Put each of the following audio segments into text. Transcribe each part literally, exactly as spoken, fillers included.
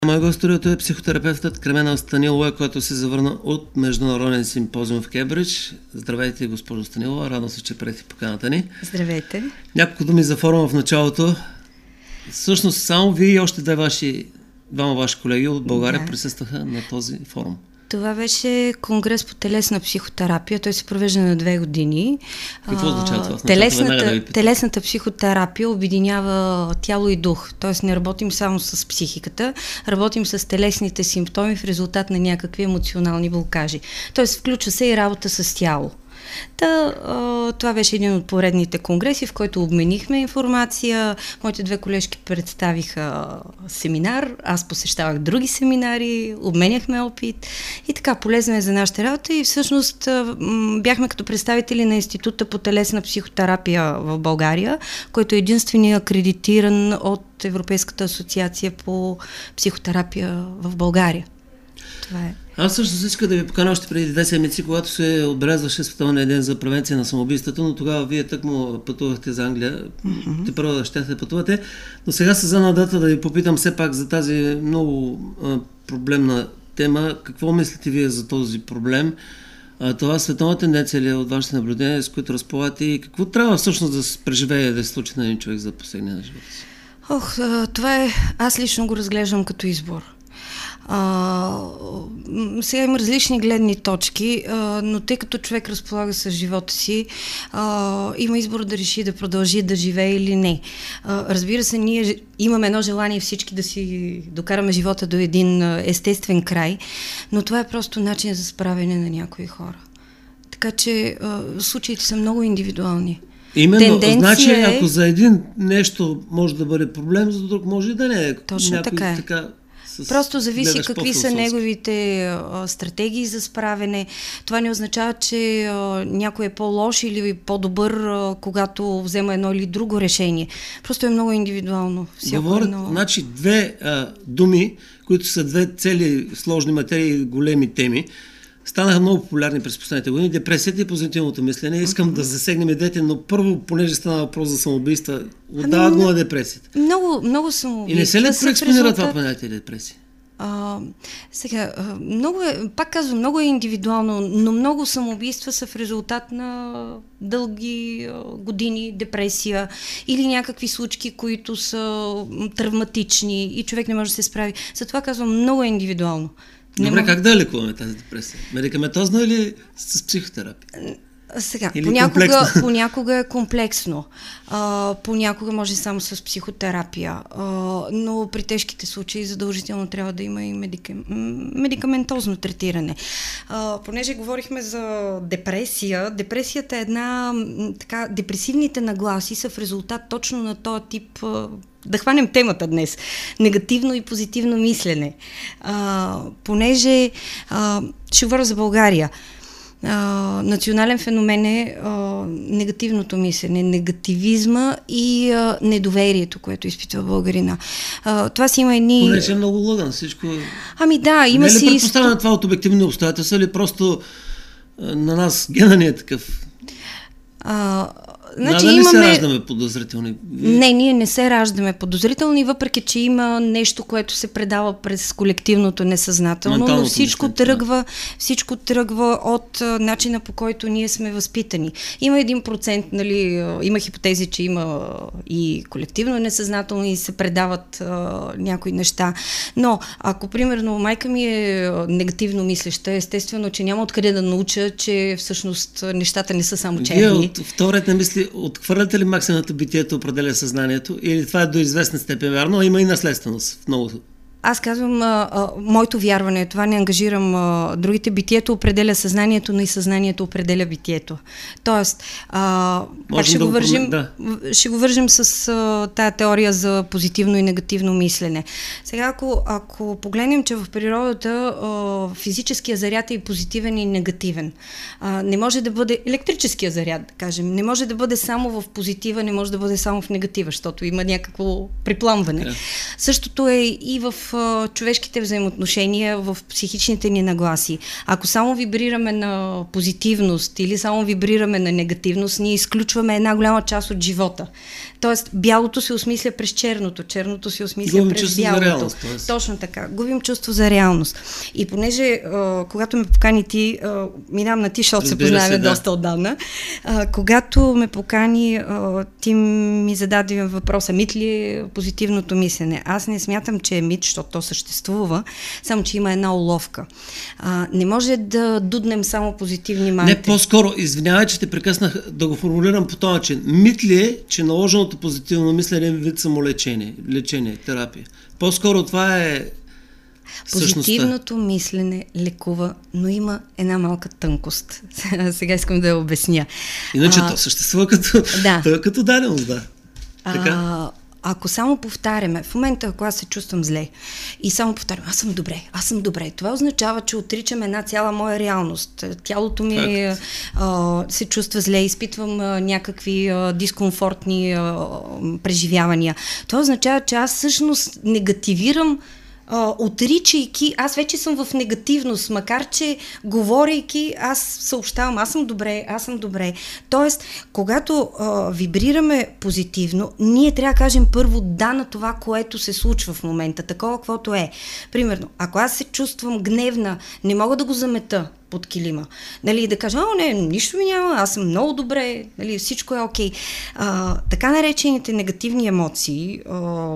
Мой гост е психотерапевтът Кремена Станилова, който се завърна от международен симпозиум в Кембридж. Здравейте, госпожо Станилова, радвам се, че приехте поканата ни. Здравейте. Няколко думи за форума в началото. Всъщност само вие и още две ваши, двама ваши колеги от България да. присъстваха на този форум. Това беше конгрес по телесна психотерапия. Той се провежда на две години. Какво означава това? Телесната, да телесната психотерапия обединява тяло и дух. Тоест не работим само с психиката, работим с телесните симптоми в резултат на някакви емоционални блокажи. Тоест включва се и работа с тяло. Та, това беше един от поредните конгреси, в който обменихме информация. Моите две колежки представиха семинар, аз посещавах други семинари, обменяхме опит и така полезно е за нашата работа и всъщност бяхме като представители на Института по телесна психотерапия в България, който е единствения акредитиран от Европейската асоциация по психотерапия в България. Това е. Аз също иска да ви поканя още преди две седмици, когато се отбелязваше Световния ден за превенция на самоубийството, но тогава вие тъкмо пътувахте за Англия. Mm-hmm. Те първо да щяхте пътувате. Но сега се взема дата да ви попитам все пак за тази много а, проблемна тема. Какво мислите вие за този проблем? А, това световна тенденция ли е от вашите наблюдения, с които разполагате и какво трябва всъщност да се преживее, да се случи на един човек за последния на живота си? Ох, това е... Аз лично го разглеждам като избор. А, сега има различни гледни точки, а, но тъй като човек разполага с живота си, а, има избор да реши да продължи да живее или не. А, разбира се, ние имаме едно желание всички да си докараме живота до един естествен край, но това е просто начин за справяне на някои хора. Така че а, случаите са много индивидуални. Именно, Тенденция значи е... ако за един нещо може да бъде проблем, за друг може да не е. Точно някой, така е. Така... Просто зависи какви са неговите а, стратегии за справяне. Това не означава, че а, някой е по-лош или по-добър, а, когато взема едно или друго решение. Просто е много индивидуално. Говорят, едно... значи, две а, думи, които са две цели сложни материи, големи теми, станаха много популярни през последните години. Депресията и позитивното мислене. Искам uh-huh. да засегнем идеите, но първо, понеже стана въпрос за самоубийства, отдава ами, го на депресията. Много, много самоубийства. И не се ли проекспонира резултат... това понятие депресия? А, сега, много е, пак казвам, много е индивидуално, но много самоубийства са в резултат на дълги години депресия или някакви случки, които са травматични и човек не може да се справи. Затова казвам, много е индивидуално. Добре, мог... как да лекуваме тази депресия? Медикаментозно или с психотерапия? Сега, понякога, понякога е комплексно, а, понякога може само с психотерапия, а, но при тежките случаи задължително трябва да има и медикам... медикаментозно третиране. А, понеже говорихме за депресия, депресията е една, така, депресивните нагласи са в резултат точно на този тип, а, да хванем темата днес, негативно и позитивно мислене. А, понеже, а, ще говоря за България, Uh, национален феномен е uh, негативното мислене, негативизма и uh, недоверието, което изпитва българина. Uh, това си има едни... Понеже е много лъган всичко... Ами да, има си... Не е ли предпоставяне това от обективни обстоятелства или просто uh, на нас гена не е такъв? Uh, Значи Надали имаме... се раждаме подозрителни? Не, ние не се раждаме подозрителни, въпреки че има нещо, което се предава през колективното несъзнателно, Менталното но всичко мислене, тръгва, да. всичко тръгва от а, начина, по който ние сме възпитани. Има един процент, нали, а, има хипотези, че има а, и колективно несъзнателно и се предават а, някои неща. Но ако, примерно, майка ми е а, негативно мислеща, естествено, че няма откъде да науча, че всъщност нещата не са само черни. Вие от втората мисли отхвърляте ли максимата битието определя съзнанието или това е до известна степен вярно, а има и наследственост в много? Аз казвам, а, а, моето вярване, това не ангажирам а, другите. Битието определя съзнанието, но и съзнанието определя битието. Тоест, а, пак ще, да го вържим, да. ще го вържим с а, тая теория за позитивно и негативно мислене. Сега, ако, ако погледнем, че в природата а, физическия заряд е и позитивен и негативен. А, не може да бъде електрическия заряд, да кажем, не може да бъде само в позитива, не може да бъде само в негатива, защото има някакво припламване. Yeah. Същото е и в а, човешките взаимоотношения, в психичните ни нагласи. Ако само вибрираме на позитивност или само вибрираме на негативност, ние изключваме една голяма част от живота. Тоест, бялото се осмисля през черното, черното се осмисля Губим през бялото. Реалност, точно така. Губим чувство за реалност. И понеже, а, когато ме покани ти, а, минам на ти, защото се познаваме да. доста отдавна, а, когато ме покани, а, ти ми зададе въпроса, мит ли е позитивното мислене? Аз не смятам, че е мит, защото то съществува, само че има една уловка. А, не може да дуднем само позитивни мантри. Не, по-скоро, извинявай, че те прекъснах да го формулирам по този начин. Мит ли е, че наложеното позитивно мислене е вид самолечение, лечение, терапия? По-скоро това е позитивното мислене лекува, но има една малка тънкост. Сега искам да я обясня. Иначе а, то съществува като, да. като даденост, да. Така? А, ако само повтаряме, в момента, ако аз се чувствам зле и само повтарям, аз съм добре, аз съм добре, това означава, че отричам една цяла моя реалност. Тялото ми а, се чувства зле, изпитвам а, някакви а, дискомфортни а, преживявания. Това означава, че аз всъщност негативирам, Uh, отричайки, аз вече съм в негативност, макар че говорейки, аз съобщавам, аз съм добре, аз съм добре. Тоест, когато uh, вибрираме позитивно, ние трябва да кажем първо да на това, което се случва в момента, такова каквото е. Примерно, ако аз се чувствам гневна, не мога да го замета под килима. Нали, да кажа, о, не, нищо ми няма, аз съм много добре, нали, всичко е окей. А, така наречените негативни емоции, а,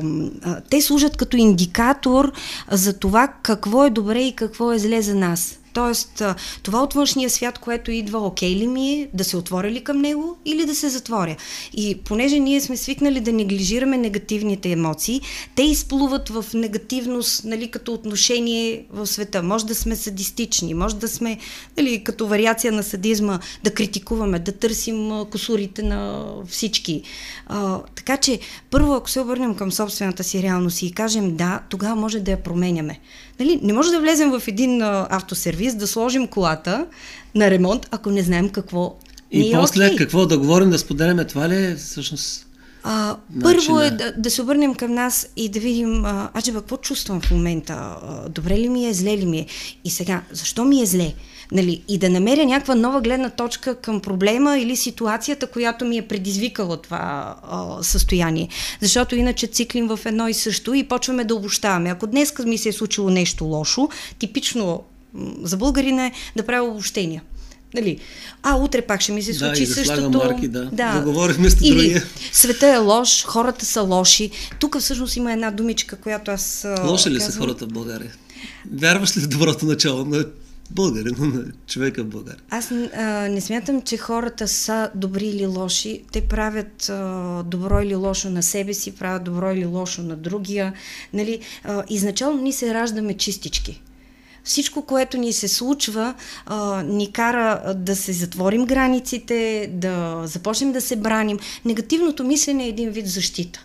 а, те служат като индикатор за това какво е добре и какво е зле за нас. Тоест, това от външния свят, което идва, окей ли ми е, да се отворя ли към него или да се затворя. И понеже ние сме свикнали да неглижираме негативните емоции, те изплуват в негативност, нали, като отношение в света. Може да сме садистични, може да сме, нали, като вариация на садизма, да критикуваме, да търсим кусурите на всички. А, така че, първо, ако се обърнем към собствената си реалност и кажем да, тогава може да я променяме. Нали, не може да влезем в един а, автосервис, да сложим колата на ремонт, ако не знаем какво и не е после окей. Какво да говорим, да споделяме, това ли е всъщност а, първо е да, да се обърнем към нас и да видим, а, аджеба, какво чувствам в момента, а, добре ли ми е, зле ли ми е и сега, защо ми е зле? Нали, и да намеря някаква нова гледна точка към проблема или ситуацията, която ми е предизвикала това а, състояние. Защото иначе циклим в едно и също и почваме да обобщаваме. Ако днес ми се е случило нещо лошо, типично м- за българина е да правя обобщения. Нали? А, утре пак ще ми се случи да, същото. Да, марки, да. Да. Да говорих вместо Или другия. Света е лош, хората са лоши. Тук всъщност има една думичка, която аз Лоши ли казвам... са хората в България? Вярваш ли в доброто начало на българин, на човека в България? Аз а, не смятам, че хората са добри или лоши. Те правят а, добро или лошо на себе си, правят добро или лошо на другия. Нали? А, изначално ние се раждаме чистички. Всичко, което ни се случва, а, ни кара да се затворим границите, да започнем да се браним. Негативното мислене е един вид защита.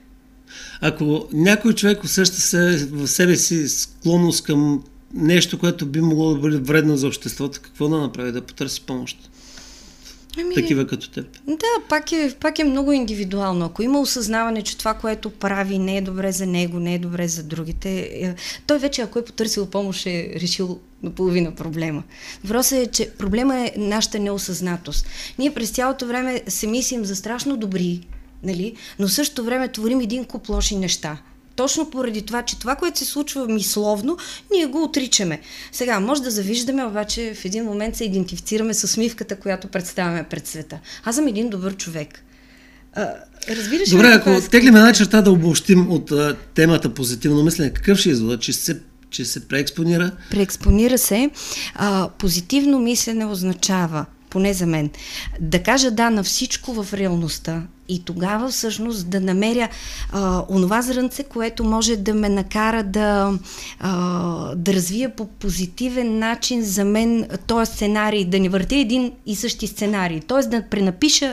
Ако някой човек усеща се в себе си склонност към нещо, което би могло да бъде вредно за обществото, какво да направи? Да потърси помощ? Ами, такива като теб. Да, пак е, пак е много индивидуално. Ако има осъзнаване, че това, което прави, не е добре за него, не е добре за другите, той вече, ако е потърсил помощ, е решил наполовина проблема. Въпросът е, че проблема е нашата неосъзнатост. Ние през цялото време се мислим за страшно добри, нали? Но в същото време творим един куп лоши неща. Точно поради това, че това, което се случва мисловно, ние го отричаме. Сега, може да завиждаме, обаче в един момент се идентифицираме с усмивката, която представяме пред света. Аз съм един добър човек. А, разбираш Добре, ли, ако е... теглим една черта да обобщим от а, темата позитивно мислене, какъв ще извода? Че се, че се преекспонира? Преекспонира се. А, позитивно мислене означава, поне за мен, да кажа да на всичко в реалността и тогава всъщност да намеря а, онова зрънце, което може да ме накара да, а, да развия по позитивен начин за мен този сценарий, да не въртя един и същи сценарий, т.е. да пренапиша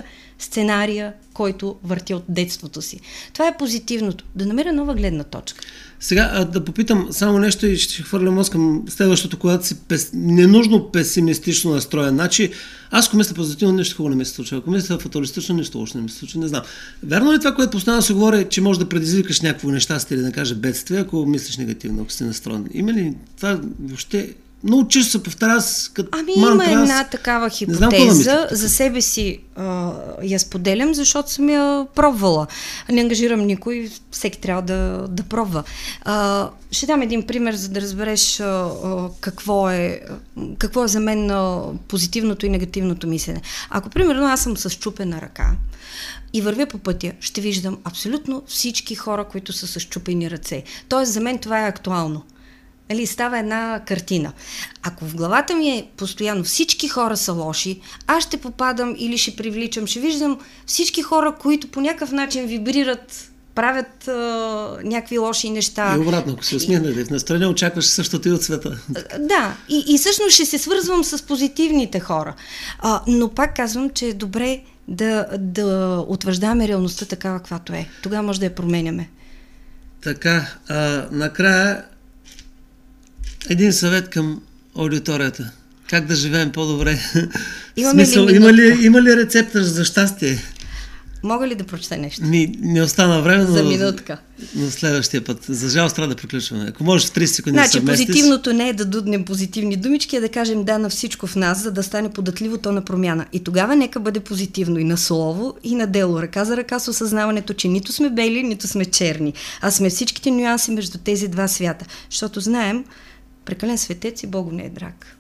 сценария, който върти от детството си. Това е позитивното. Да намеря нова гледна точка. Сега а, да попитам само нещо и ще хвърля мозък към следващото, когато си пес... ненужно песимистично настроен. Значи, аз ако мисля позитивно, нещо хубаво не ми се случва. Ако мисля фаталистично, нещо лошо не ми се случва. Не знам. Вярно ли това, което постоянно се говори, че може да предизвикаш някакво нещастие или да кажа бедствие, ако мислиш негативно, ако си настроен? Има ли това въобще? Много често се повтаря с като Ами мантра, има аз... една такава хипотеза, за себе си а, я споделям, защото съм я пробвала. Не ангажирам никой, всеки трябва да, да пробва. А, ще дам един пример, за да разбереш а, а, какво, е, какво е за мен а, позитивното и негативното мислене. Ако, примерно, аз съм с счупена ръка и вървя по пътя, ще виждам абсолютно всички хора, които са с счупени ръце. Тоест, за мен това е актуално. Или става една картина. Ако в главата ми е постоянно всички хора са лоши, аз ще попадам или ще привличам, ще виждам всички хора, които по някакъв начин вибрират, правят а, някакви лоши неща. И обратно, ако се усмихнете, в настроение очакваш същото и от света. Да, и, и всъщност ще се свързвам с позитивните хора. А, но пак казвам, че е добре да, да утвърждаваме реалността такава, каквато е. Тогава може да я променяме. Така, а, накрая един съвет към аудиторията. Как да живеем по-добре? Имаме Смисъл, ли има, ли, има ли рецепта за щастие? Мога ли да прочета нещо? Ми, не остана време, но, за минутка. Но следващия път. За жалост трябва да приключваме. Ако можеш в трийсет секунди значи, да съвместиш. позитивното не е да дуднем позитивни думички, а да кажем да на всичко в нас, за да стане податливо то на промяна. И тогава нека бъде позитивно и на слово, и на дело. Ръка за ръка с осъзнаването, че нито сме бели, нито сме черни, а сме всичките нюанси между тези два свята. Защото знаем, прекален светец и Богу не е драг.